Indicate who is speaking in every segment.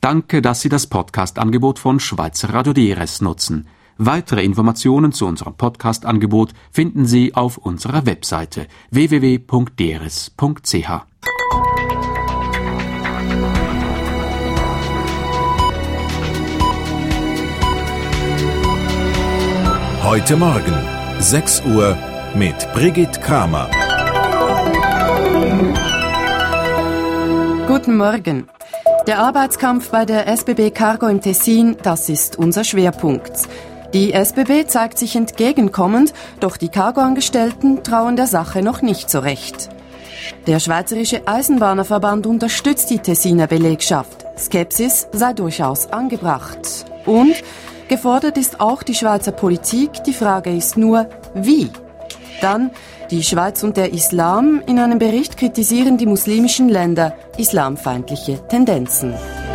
Speaker 1: Danke, dass Sie das Podcast-Angebot von Schweizer Radio DRS nutzen. Weitere Informationen zu unserem Podcast-Angebot finden Sie auf unserer Webseite www.drs.ch.
Speaker 2: Heute Morgen, 6 Uhr, mit Brigitte Kramer.
Speaker 3: Guten Morgen. Der Arbeitskampf bei der SBB Cargo im Tessin, das ist unser Schwerpunkt. Die SBB zeigt sich entgegenkommend, doch die Cargo-Angestellten trauen der Sache noch nicht so recht. Der Schweizerische Eisenbahnerverband unterstützt die Tessiner Belegschaft. Skepsis sei durchaus angebracht. Und gefordert ist auch die Schweizer Politik, die Frage ist nur, wie? Dann, die Schweiz und der Islam. In einem Bericht kritisieren die muslimischen Länder islamfeindliche Tendenzen.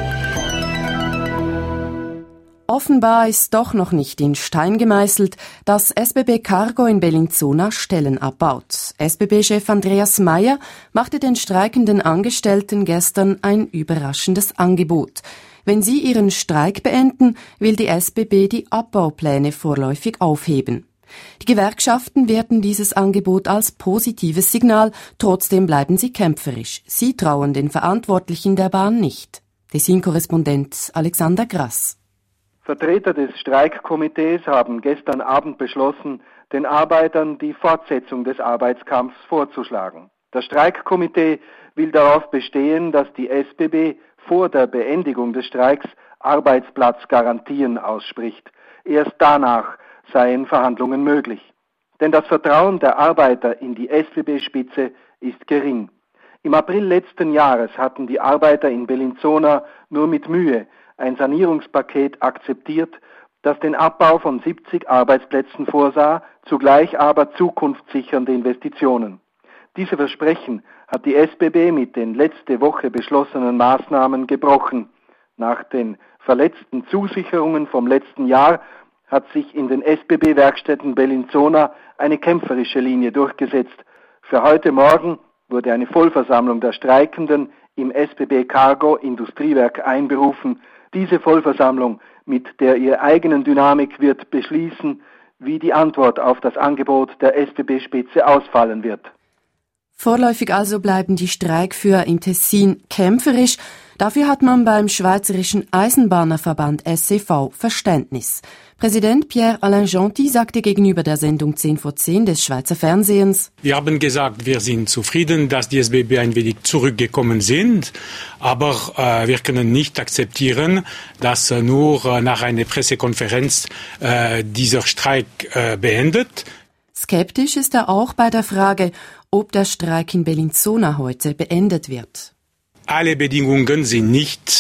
Speaker 3: Offenbar ist doch noch nicht in Stein gemeißelt, dass SBB Cargo in Bellinzona Stellen abbaut. SBB-Chef Andreas Meier machte den streikenden Angestellten gestern ein überraschendes Angebot. Wenn sie ihren Streik beenden, will die SBB die Abbaupläne vorläufig aufheben. Die Gewerkschaften werten dieses Angebot als positives Signal, trotzdem bleiben sie kämpferisch. Sie trauen den Verantwortlichen der Bahn nicht. Tessin-Korrespondent Alexander Grass.
Speaker 4: Vertreter des Streikkomitees haben gestern Abend beschlossen, den Arbeitern die Fortsetzung des Arbeitskampfs vorzuschlagen. Das Streikkomitee will darauf bestehen, dass die SBB vor der Beendigung des Streiks Arbeitsplatzgarantien ausspricht. Erst danach seien Verhandlungen möglich. Denn das Vertrauen der Arbeiter in die SBB-Spitze ist gering. Im April letzten Jahres hatten die Arbeiter in Bellinzona nur mit Mühe ein Sanierungspaket akzeptiert, das den Abbau von 70 Arbeitsplätzen vorsah, zugleich aber zukunftssichernde Investitionen. Diese Versprechen hat die SBB mit den letzte Woche beschlossenen Maßnahmen gebrochen. Nach den verletzten Zusicherungen vom letzten Jahr hat sich in den SBB-Werkstätten Bellinzona eine kämpferische Linie durchgesetzt. Für heute Morgen wurde eine Vollversammlung der Streikenden im SBB Cargo Industriewerk einberufen. Diese Vollversammlung mit der ihrer eigenen Dynamik wird beschließen, wie die Antwort auf das Angebot der SBB-Spitze ausfallen wird.
Speaker 3: Vorläufig also bleiben die Streikführer im Tessin kämpferisch. Dafür hat man beim Schweizerischen Eisenbahnerverband SCV Verständnis. Präsident Pierre-Alain Gentil sagte gegenüber der Sendung 10 vor 10 des Schweizer Fernsehens:
Speaker 5: Wir haben gesagt, wir sind zufrieden, dass die SBB ein wenig zurückgekommen sind, aber wir können nicht akzeptieren, dass nur nach einer Pressekonferenz dieser Streik beendet.
Speaker 3: Skeptisch ist er auch bei der Frage, ob der Streik in Bellinzona heute beendet wird.
Speaker 5: Alle Bedingungen sind nicht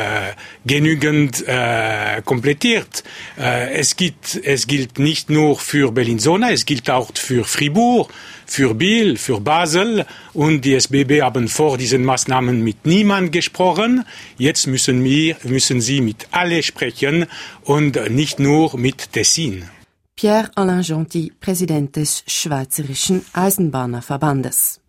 Speaker 5: genügend komplettiert. Es gilt nicht nur für Bellinzona, es gilt auch für Fribourg, für Biel, für Basel. Und die SBB haben vor diesen Maßnahmen mit niemand gesprochen. Jetzt müssen sie mit allen sprechen und nicht nur mit Tessin.
Speaker 3: Pierre-Alain Gentil, Präsident des Schweizerischen Eisenbahnerverbandes.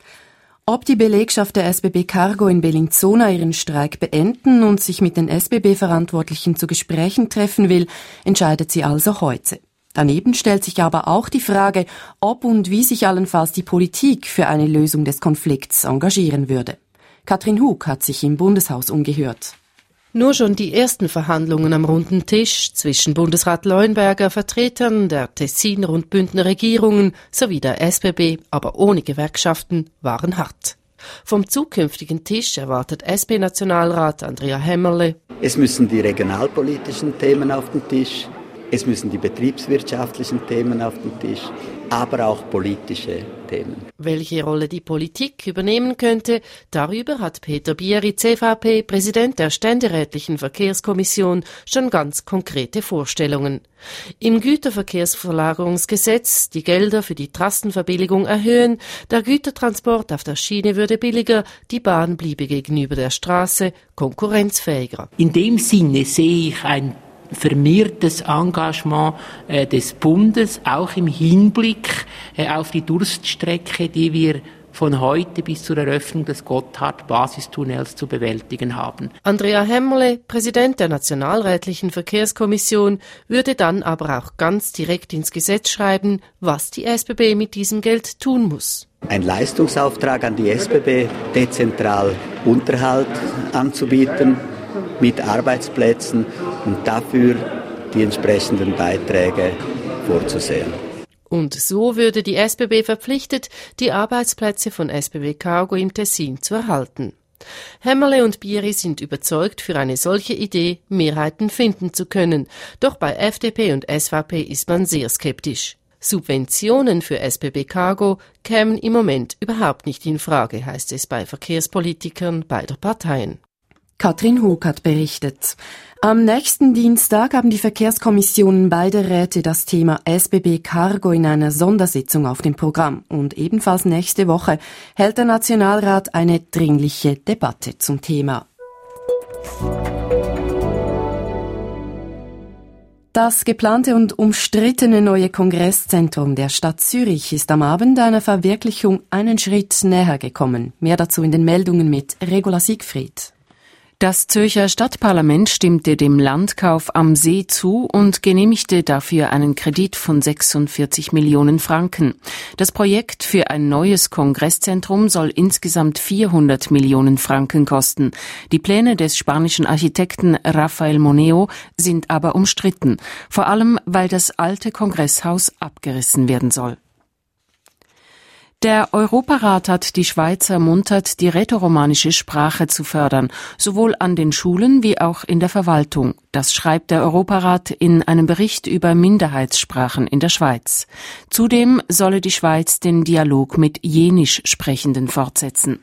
Speaker 3: Ob die Belegschaft der SBB Cargo in Bellinzona ihren Streik beenden und sich mit den SBB-Verantwortlichen zu Gesprächen treffen will, entscheidet sie also heute. Daneben stellt sich aber auch die Frage, ob und wie sich allenfalls die Politik für eine Lösung des Konflikts engagieren würde. Katrin Hug hat sich im Bundeshaus umgehört.
Speaker 6: Nur schon die ersten Verhandlungen am runden Tisch zwischen Bundesrat Leuenberger, Vertretern der Tessiner und Bündner Regierungen sowie der SBB, aber ohne Gewerkschaften, waren hart. Vom zukünftigen Tisch erwartet SP-Nationalrat Andrea Hämmerle:
Speaker 7: Es müssen die regionalpolitischen Themen auf den Tisch, es müssen die betriebswirtschaftlichen Themen auf den Tisch, aber auch politische Themen.
Speaker 6: Welche Rolle die Politik übernehmen könnte, darüber hat Peter Bieri, CVP, Präsident der Ständerätlichen Verkehrskommission, schon ganz konkrete Vorstellungen. Im Güterverkehrsverlagerungsgesetz die Gelder für die Trassenverbilligung erhöhen, der Gütertransport auf der Schiene würde billiger, die Bahn bliebe gegenüber der Straße konkurrenzfähiger.
Speaker 8: In dem Sinne sehe ich ein vermehrtes Engagement des Bundes, auch im Hinblick auf die Durststrecke, die wir von heute bis zur Eröffnung des Gotthard-Basistunnels zu bewältigen haben.
Speaker 6: Andrea Hämmerle, Präsident der Nationalrätlichen Verkehrskommission, würde dann aber auch ganz direkt ins Gesetz schreiben, was die SBB mit diesem Geld tun muss.
Speaker 7: Ein Leistungsauftrag an die SBB, dezentral Unterhalt anzubieten mit Arbeitsplätzen und dafür die entsprechenden Beiträge vorzusehen.
Speaker 6: Und so würde die SBB verpflichtet, die Arbeitsplätze von SBB Cargo im Tessin zu erhalten. Hämmerle und Bieri sind überzeugt, für eine solche Idee Mehrheiten finden zu können. Doch bei FDP und SVP ist man sehr skeptisch. Subventionen für SBB Cargo kämen im Moment überhaupt nicht in Frage, heißt es bei Verkehrspolitikern beider Parteien.
Speaker 3: Katrin Hug hat berichtet. Am nächsten Dienstag haben die Verkehrskommissionen beider Räte das Thema SBB Cargo in einer Sondersitzung auf dem Programm. Und ebenfalls nächste Woche hält der Nationalrat eine dringliche Debatte zum Thema. Das geplante und umstrittene neue Kongresszentrum der Stadt Zürich ist am Abend einer Verwirklichung einen Schritt näher gekommen. Mehr dazu in den Meldungen mit Regula Siegfried.
Speaker 9: Das Zürcher Stadtparlament stimmte dem Landkauf am See zu und genehmigte dafür einen Kredit von 46 Millionen Franken. Das Projekt für ein neues Kongresszentrum soll insgesamt 400 Millionen Franken kosten. Die Pläne des spanischen Architekten Rafael Moneo sind aber umstritten, vor allem weil das alte Kongresshaus abgerissen werden soll. Der Europarat hat die Schweiz ermuntert, die rätoromanische Sprache zu fördern, sowohl an den Schulen wie auch in der Verwaltung. Das schreibt der Europarat in einem Bericht über Minderheitssprachen in der Schweiz. Zudem solle die Schweiz den Dialog mit Jenisch-Sprechenden fortsetzen.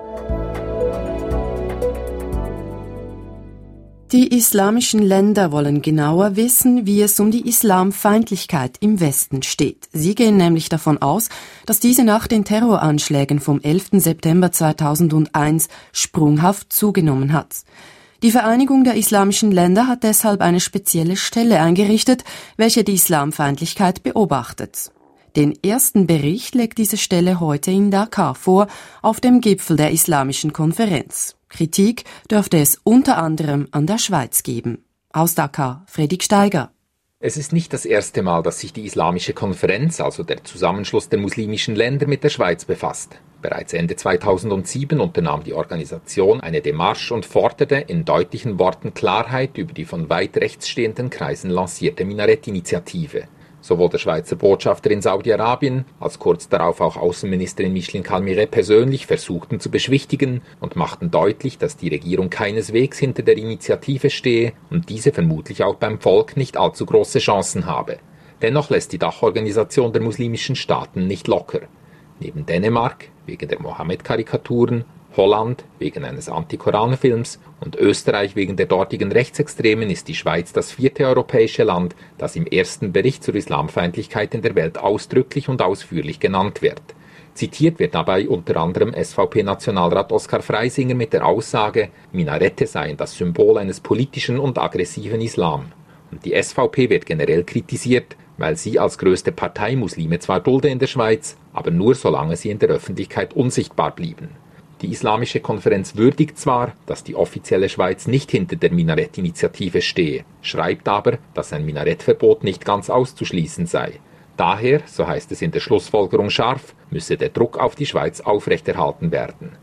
Speaker 3: Die islamischen Länder wollen genauer wissen, wie es um die Islamfeindlichkeit im Westen steht. Sie gehen nämlich davon aus, dass diese nach den Terroranschlägen vom 11. September 2001 sprunghaft zugenommen hat. Die Vereinigung der islamischen Länder hat deshalb eine spezielle Stelle eingerichtet, welche die Islamfeindlichkeit beobachtet. Den ersten Bericht legt diese Stelle heute in Dakar vor, auf dem Gipfel der Islamischen Konferenz. Kritik dürfte es unter anderem an der Schweiz geben. Aus Dakar, Fredrik Steiger.
Speaker 10: Es ist nicht das erste Mal, dass sich die Islamische Konferenz, also der Zusammenschluss der muslimischen Länder, mit der Schweiz befasst. Bereits Ende 2007 unternahm die Organisation eine Demarche und forderte in deutlichen Worten Klarheit über die von weit rechts stehenden Kreisen lancierte Minarett-Initiative. Sowohl der Schweizer Botschafter in Saudi-Arabien als kurz darauf auch Außenministerin Micheline Calmeret persönlich versuchten zu beschwichtigen und machten deutlich, dass die Regierung keineswegs hinter der Initiative stehe und diese vermutlich auch beim Volk nicht allzu große Chancen habe. Dennoch lässt die Dachorganisation der muslimischen Staaten nicht locker. Neben Dänemark wegen der Mohammed-Karikaturen, Holland wegen eines Antikoranfilms und Österreich wegen der dortigen Rechtsextremen ist die Schweiz das 4. europäische Land, das im ersten Bericht zur Islamfeindlichkeit in der Welt ausdrücklich und ausführlich genannt wird. Zitiert wird dabei unter anderem SVP-Nationalrat Oskar Freisinger mit der Aussage, Minarette seien das Symbol eines politischen und aggressiven Islam. Und die SVP wird generell kritisiert, weil sie als größte Partei Muslime zwar dulde in der Schweiz, aber nur solange sie in der Öffentlichkeit unsichtbar blieben. Die Islamische Konferenz würdigt zwar, dass die offizielle Schweiz nicht hinter der Minarett-Initiative stehe, schreibt aber, dass ein Minarettverbot nicht ganz auszuschließen sei. Daher, so heißt es in der Schlussfolgerung scharf, müsse der Druck auf die Schweiz aufrechterhalten werden.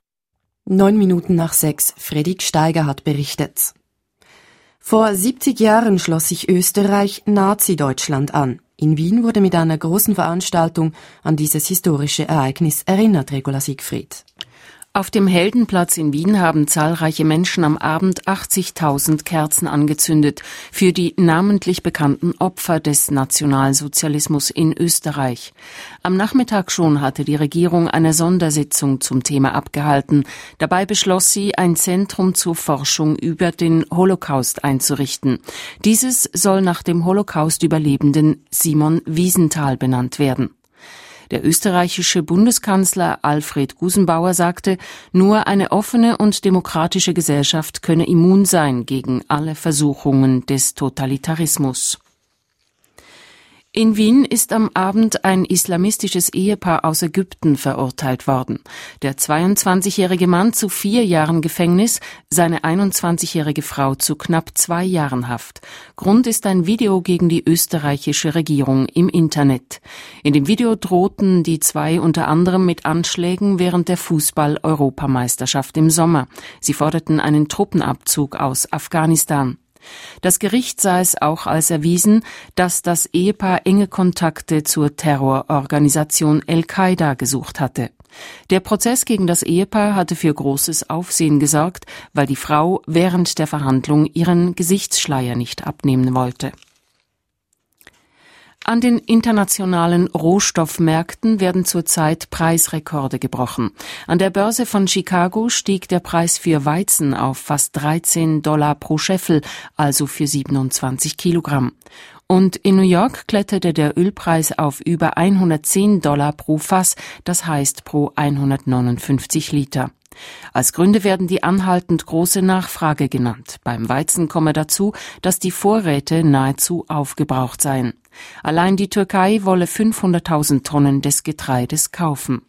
Speaker 3: 6:09, Fredrik Steiger hat berichtet. Vor 70 Jahren schloss sich Österreich Nazi-Deutschland an. In Wien wurde mit einer großen Veranstaltung an dieses historische Ereignis erinnert, Regula Siegfried.
Speaker 9: Auf dem Heldenplatz in Wien haben zahlreiche Menschen am Abend 80.000 Kerzen angezündet für die namentlich bekannten Opfer des Nationalsozialismus in Österreich. Am Nachmittag schon hatte die Regierung eine Sondersitzung zum Thema abgehalten. Dabei beschloss sie, ein Zentrum zur Forschung über den Holocaust einzurichten. Dieses soll nach dem Holocaust-Überlebenden Simon Wiesenthal benannt werden. Der österreichische Bundeskanzler Alfred Gusenbauer sagte, nur eine offene und demokratische Gesellschaft könne immun sein gegen alle Versuchungen des Totalitarismus. In Wien ist am Abend ein islamistisches Ehepaar aus Ägypten verurteilt worden. Der 22-jährige Mann zu 4 Jahren Gefängnis, seine 21-jährige Frau zu knapp 2 Jahren Haft. Grund ist ein Video gegen die österreichische Regierung im Internet. In dem Video drohten die zwei unter anderem mit Anschlägen während der Fußball-Europameisterschaft im Sommer. Sie forderten einen Truppenabzug aus Afghanistan. Das Gericht sah es auch als erwiesen, dass das Ehepaar enge Kontakte zur Terrororganisation Al-Qaida gesucht hatte. Der Prozess gegen das Ehepaar hatte für großes Aufsehen gesorgt, weil die Frau während der Verhandlung ihren Gesichtsschleier nicht abnehmen wollte. An den internationalen Rohstoffmärkten werden zurzeit Preisrekorde gebrochen. An der Börse von Chicago stieg der Preis für Weizen auf fast $13 pro Scheffel, also für 27 Kilogramm. Und in New York kletterte der Ölpreis auf über $110 pro Fass, das heißt pro 159 Liter. Als Gründe werden die anhaltend große Nachfrage genannt. Beim Weizen komme dazu, dass die Vorräte nahezu aufgebraucht seien. Allein die Türkei wolle 500.000 Tonnen des Getreides kaufen.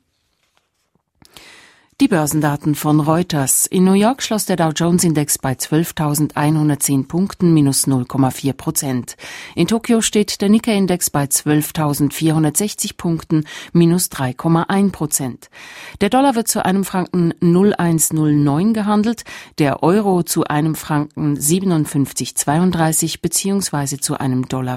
Speaker 9: Die Börsendaten von Reuters. In New York schloss der Dow-Jones-Index bei 12.110 Punkten, minus 0,4%. In Tokio steht der Nikkei-Index bei 12.460 Punkten, minus 3,1%. Der Dollar wird zu einem Franken 0,109 gehandelt, der Euro zu einem Franken 57,32 bzw. zu einem Dollar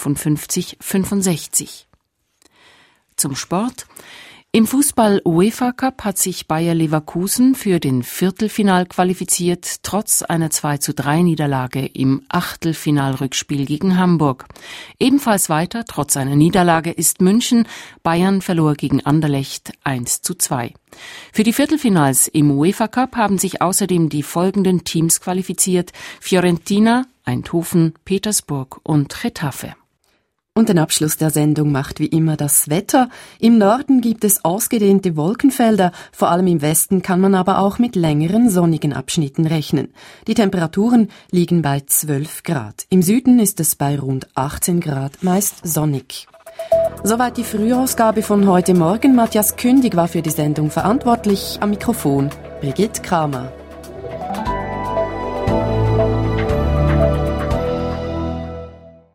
Speaker 9: 55,65. Zum Sport. Im Fußball-UEFA-Cup hat sich Bayer Leverkusen für den Viertelfinal qualifiziert, trotz einer 2:3-Niederlage im Achtelfinalrückspiel gegen Hamburg. Ebenfalls weiter, trotz einer Niederlage, ist München. Bayern verlor gegen Anderlecht 1:2. Für die Viertelfinals im UEFA-Cup haben sich außerdem die folgenden Teams qualifiziert: Fiorentina, Eindhoven, Petersburg und Getafe.
Speaker 3: Und den Abschluss der Sendung macht wie immer das Wetter. Im Norden gibt es ausgedehnte Wolkenfelder, vor allem im Westen kann man aber auch mit längeren sonnigen Abschnitten rechnen. Die Temperaturen liegen bei 12 Grad. Im Süden ist es bei rund 18 Grad, meist sonnig. Soweit die Frühausgabe von heute Morgen. Matthias Kündig war für die Sendung verantwortlich. Am Mikrofon Brigitte Kramer.